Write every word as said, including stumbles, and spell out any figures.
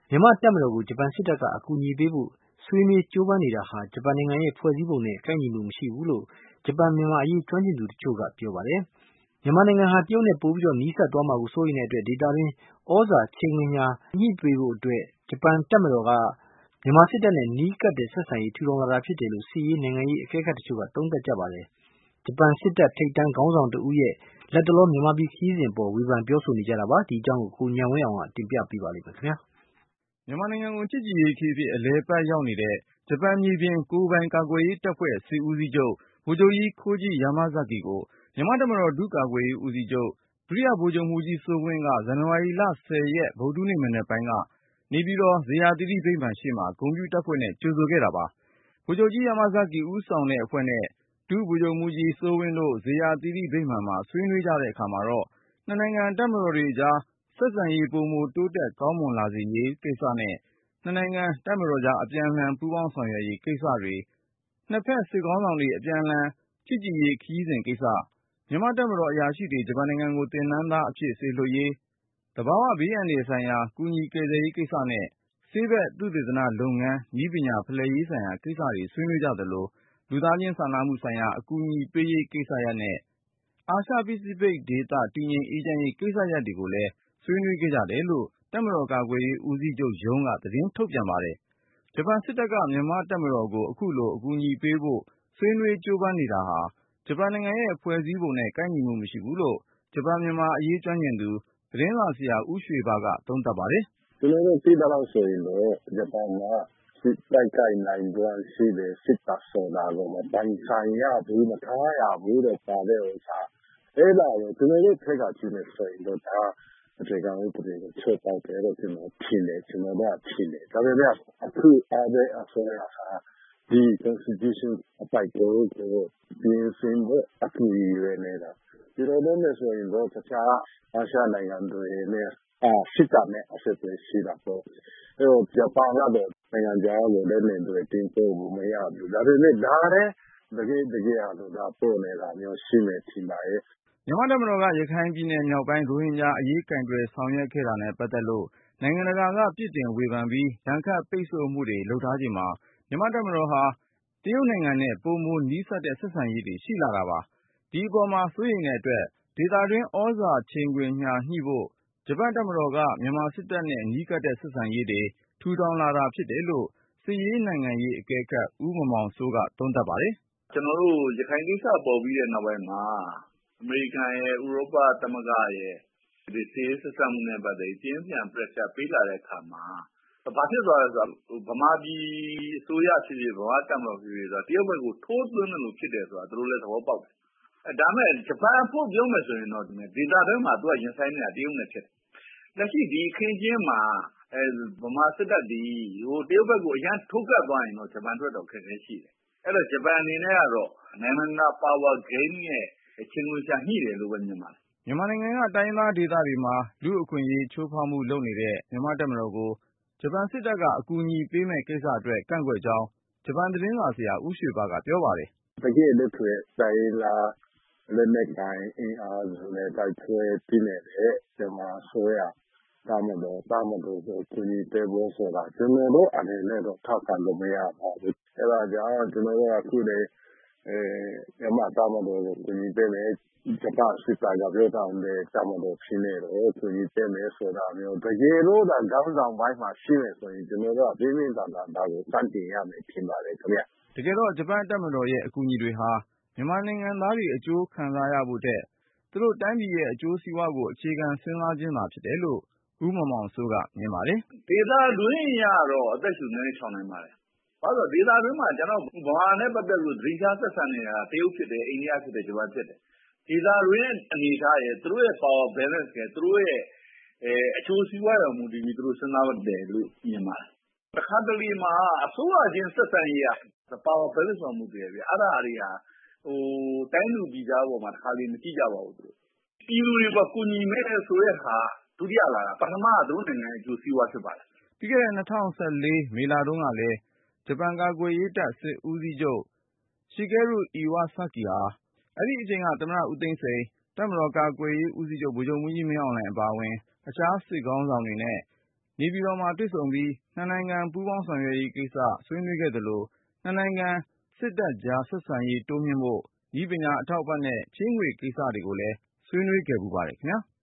မြန်မာ့တပ်မတော်ကိုဂျပန်စစ်တပ်ကအကူအညီပေးဖို့ဆွေးနွေးကြိုးပမ်းနေတာဟာဂျပန်နိုင်ငံရဲ့ဖွဲ့စည်းပုံနဲ့ကိုက်ညီမှုမရှိဘူးလို့ဂျပန်မြန်မာအရေးကျွမ်းကျင်သူတချို့ကပြောပါတယ်။မြန်မာနိုင်ငံဟာတရုတ်နဲ့ပိုပြီးနီးစပ်သွားမှာကိုစိုးရိမ်တဲ့အတွက်ဒေသတွင်းဩဇာချိန်ခွင်ညှာညှိပေးဖို့အတွက်ဂျပန်တပ်မတော်ကမြန်မာစစ်တပ်နဲ့နီးကပ်တဲ့ဆက်ဆံရေးထူထောင်လာတာဖြစ်တယ်လို့စစ်ရေးနိုင်ငံရေးအကဲခတ်တချို့ကသုံးသပ်ကြပါတယ်။ဂျပန်စစ်တပ်ထိပ်တန်းခေါင်းဆောင်တဦးရဲ့လက်တလောမြန်မာပြည်ခရီးစဉ်အပေါ်ဝေဖန်ပြောဆိုနေကြတာပါ။ဒီအကြောင်းကိုကိုဉာဏ်ဝင်းအောင်ကတင်ပြပေးပါလိမ့်မယ်ခင်ဗျာ။မြန်မာနိုင်ငံကိုချစ်ကြည်ရေးခရီးအဖြစ်အလည်အပတ်ရောက်နေတဲ့ဂျပန်မြေပြင်ကိုယ်ပိုင်ကာကွယ်ရေးတပ်ဖွဲ့စစ်ဦးစီးချုပ်ဗိုလ်ချုပ်ကြီးKoji Yamazakiကိုမြန်မာ့တပ်မတော်ဒုကာကွယ်ရေးဦးစီးချုပ်ဒုတိယဗိုလ်ချုပ်မှူးကြီးစိုးဝင်းကဇန်နဝါရီလ ၁၀ ရက်ဗုဒ္ဓဟူးနေ့မနက်ပိုင်းကနေပြည်တော်ဇေယျာသီရိဗိမာန်ရှေ့မှာဂုဏ်ပြုတပ်ဖွဲ့နဲ့ကြိုဆိုခဲ့တာပါ။ဗိုလ်ချုပ်ကြီးYamazakiဦးဆောင်တဲ့အဖွဲ့နဲ့ဒုဗိုလ်ချုပ်မှူးကြီးစိုးဝင်းတို့ဇေယျာသီရိဗိမာန်မှာဆွေးနွေးကြတဲ့အခါမှာတော့နှစ်နိုင်ငံတပ်မတော်တွေကြားဆက်ဆံရေးပိုမိုတိုးတက်ကောင်းမွန်လာစေရေးကိစ္စနဲ့နှစ်နိုင်ငံတပ်မတော်ကြားအပြန်အလှန်ပူးပေါင်းဆောင်ရွက်ရေးကိစ္စတွေနှစ်ဖက်စစ်ခေါင်းဆောင်တွေအပြန်အလှန်ချစ်ကြည်ရေးခရီးစဉ်ကိစ္စမြန်မာတပ်မတော်အရာရှိတွေဂျပန်နိုင်ငံကိုသင်တန်းသားအဖြစ်စေလွှတ်ရေးသဘာဝဘေးအန္တရာယ်ဆိုင်ရာကူညီကယ်ဆယ်ရေးကိစ္စနဲ့ဆေးဘက်သုတေသနလုပ်ငန်းနည်းပညာဖလှယ်ရေးဆိုင်ရာကိစ္စတွေဆွေးနွေးကြသလိုလူသားချင်းစာနာမှုဆိုင်ရာအကူအညီပေးရေးကိစ္စရပ်နဲ့အာရှပစိဖိတ်ဒေသတည်ငြိမ်အေးချမ်းရေးကိစ္စရပ်တွေကိုလည်းဆွေးနွေးခဲ့ကြတယ်လို့တပ်မတော်ကာကွယ်ရေးဦးစီးချုပ်ရုံးကသတင်းထုတ်ပြန်ပါတယ်။ဂျပန်စစ်တပ်ကမြန်မာတပ်မတော်ကိုအခုလိုအကူအညီပေးဖို့ဆွေးနွေးကြိုးပမ်းနေတာဟာဂျပန်နိုင်ငံရဲ့ဖွဲ့စည်းပုံနဲ့ကိုက်ညီမှုမရှိဘူးလို့ဂျပန်မြန်မာအရေးကျွမ်းကျင်သူသတင်းစာဆရာဦးရွှေဘကသုံးသပ်ပါတယ်။ကျွန်တော်တို့သိသလောက်ဆိုရင်တော့ဂျပန်မှာစစ်တိုက်ခိုက်နိုင်စွမ်းရှိတဲ့စစ်တပ်ဆိုတာကိုမပိုင်ဆိုင်ရဘူးမထားရဘူးတဲ့ပါတဲ့ဥစ္စာအဲ့ဒါကိုကျွန်တော်တို့ထက်ကကြည့်နေဆိုရင်တော့ဒါအခြေခံဥပဒေကိုချိုးဖောက်တယ်လို့ကျွန်တော်ထင်တယ်ကျွန်တော်တို့ထင်တယ်ဒါပေမဲ့အခုအားဖြင့်အစိုးရဟာဒီ constitution အပိုက်ကိုပြင်ဆင်ဖို့အကူအညီရနေတာဒီလိုနဲ့ဆိုရင်တော့တခြားအာရှနိုင်ငံတွေနဲ့အာစစ်တပ်နဲ့အဆက်အသွယ်ရှိတာပေါ့အဲတော့ဂျပန်ကတော့နိုင်ငံခြားကိုလည်းနေတွေတင်ပို့ဖို့မရဘူးဒါပေမဲ့ဒါလည်းတကယ်တကယ်အလို့ဒါပို့နေတာမျိုးရှိနေထင်ပါရဲ့မြန်မာတပ်မတော်ကရခိုင်ပြည်နယ်မြောက်ပိုင်းရိုဟင်ဂျာအရေးကင်တွယ်ဆောင်ရွက်ခဲ့တာနဲ့ပတ်သက်လို့နိုင်ငံတကာကပြစ်တင်ဝေဖန်ပြီးဒဏ်ခတ်ပိတ်ဆို့မှုတွေလုပ်ထားချိန်မှာမြန်မာတပ်မတော်ဟာတရုတ်နိုင်ငံနဲ့ပိုမိုနီးစပ်တဲ့ဆက်ဆံရေးတွေရှိလာတာပါ။ဒီအပေါ်မှာစိုးရိမ်တဲ့အတွက်ဒေသတွင်းဩဇာချိန်ခွင်ညှာညှိဖို့ဂျပန်တပ်မတော်ကမြန်မာစစ်တပ်နဲ့နီးကပ်တဲ့ဆက်ဆံရေးတွေထူထောင်လာတာဖြစ်တယ်လို့စစ်ရေးနိုင်ငံရေးအကဲခတ်ဦးမောင်မောင်စိုးကသုံးသပ်ပါတယ်။ကျွန်တော်တို့ရခိုင်ကိစ္စပေါ်ပြီးတဲ့နောက်ပိုင်းမှာအမေရိကန်ရဲ့ဥရောပသမဂ္ဂရဲ့ဒီစစ်ရေးဆက်ဆံမှုနဲ့ပတ်သက်ပြီးပြင်းပြန် pressure ပေးလာတဲ့အခါမှာဘာဖြစ်သွားလဲဆိုတော့ဗမာပြည်အစိုးရဖြစ်ဖြစ်ဗမာတပ်မတော်ဖြစ်ဖြစ်ဆိုတော့တရုတ်ဘက်ကိုထိုးသွင်းတယ်လို့ဖြစ်တယ်ဆိုတာသူတို့လည်းသဘောပေါက်တယ်။အဲဒါမဲ့ဂျပန်ဖို့ပြောမယ်ဆိုရင်တော့ဒေသတွင်းမှာသူကရင်ဆိုင်နေတာတရုတ်နဲ့ဖြစ်တယ်။လက်ရှိဒီအခင်းချင်းမှာအဲဗမာစစ်တပ်ဒီဟိုတရုတ်ဘက်ကိုအရန်ထိုးကပ်သွားရင်တော့ဂျပန်အတွက်တော့ခက်ခဲရှိတယ်။အဲ့တော့ဂျပန်အနေနဲ့ကတော့နိုင်ငံတကာ power game ရဲ့ချင်းလို့ရှာညှိတယ်လို့ပဲမြင်ပါတယ်။မြန်မာနိုင်ငံကတိုင်းရင်းသားဒေသတွေမှာလူ့အခွင့်အရေးချိုးဖောက်မှုလုပ်နေတဲ့မြန်မာတပ်မတော်ကိုဂျပန်စစ်တပ်ကအကူအညီပေးမဲ့ကိစ္စအတွက်ကန့်ကွက်ကြောင်းဂျပန်သတင်းစာဆရာဦးရွှေဘကပြောပါတယ်။တကယ်လို့ဆိုတိုင်းလာလက်နက်ကိုင်အင်အားစုနဲ့တိုက်ပွဲပြင်းနေတဲ့ဂျပန်ဆိုရတာမလို့တာမလို့ကိုကူညီပေးဖို့ဆိုတာကျွန်တော်တို့အနေနဲ့တော့ထောက်ခံလို့မရပါဘူး။အဲဒါကြောင့်ကျွန်တော်တို့အခုလေအဲမြန်မာတာမလို့ကိုကူညီပေးမယ်ဂျပန်စစ်တပ်ကပြောတာနဲ့တာမလို့ဖြစ်နေတော့ကူညီပေးမယ်ဆိုတာမျိုးတကယ်လို့ဒါကောင်းဆောင်ပိုင်းမှာရှိနေဆိုရင်ကျွန်တော်တို့အပြင်းပြင်းထန်ထန်ဒါကိုစတင်ရမယ်ဖြစ်ပါတယ်ခင်ဗျ။တကယ်တော့ဂျပန်တပ်မတော်ရဲ့အကူအညီတွေဟာမြန်မာနိုင်ငံသားတွေအကျိုးခံစားရဖို့တဲ့သူတို့တိုင်းပြည်ရဲ့အကျိုးစီးပွားကိုအခြေခံစဉ်းစားခြင်းသာဖြစ်တယ်လို့ဦးမောင်မောင်စိုးကမြင်ပါတယ်။ဒေသတွင်းရတော့အသက်ရှူနေချောင်နိုင်ပါတယ်။ဘာလို့ဒေသတွင်းမှာကျွန်တော်ဗမာနဲ့ပတ်သက်လို့ဒိဋ္ဌာဆက်ဆံနေတာတရုတ်ဖြစ်တယ်အိန္ဒိယဖြစ်တယ်ဂျပန်ဖြစ်တယ်။ဒေသတွင်းအနေထားရဲ့သူတို့ရဲ့ power balance ကသူတို့ရဲ့အဲအကျိုးစီးပွားတော်မူတည်ပြီးသူတို့စဉ်းစားတယ်လို့မြင်ပါတယ်။တခါတလေမှာအစိုးရချင်းဆက်ဆံရေးက power balance တော်မူတယ်ဗျ။အဲ့ဒါတွေဟာဟိုတိုင်းလူပြည်သားပေါ်မှာတခါလေမကြည့်ကြပါဘူးသူတို့။ပြည်သူတွေကကူညီမဲ့ဆိုတဲ့ဟာဒုတိယလာတာပထမကသူတို့နိုင်ငံအကျိုးစီးပွားဖြစ်ပါတယ်။ပြီးခဲ့တဲ့၂၀၁၄မေလတုန်းကလည်းဂျပန်ကာကွယ်ရေးတပ်စစ်ဦးစီးချုပ် Shigeru Iwasaki ဟာအဲ့ဒီအချိန်ကသမ္မတဦးသိန်းစိန်တပ်မတော်ကာကွယ်ရေးဦးစီးချုပ်ဗိုလ်ချုပ်မှူးကြီးမင်းအောင်လှိုင်အပါအဝင်အခြားစစ်ခေါင်းဆောင်တွေနဲ့နေပြည်တော်မှာတွေ့ဆုံပြီး နှစ်နိုင်ငံပူးပေါင်းဆောင်ရွက်ရေးကိစ္စဆွေးနွေးခဲ့သလို နှစ်နိုင်ငံစစ်တပ်ကြားဆက်ဆံရေးတိုးမြှင့်ဖို့ နည်းပညာအထောက်အပံ့နဲ့ ချေးငွေကိစ္စတွေကိုလည်း ဆွေးနွေးခဲ့ဖူးပါတယ်ခင်ဗျာ။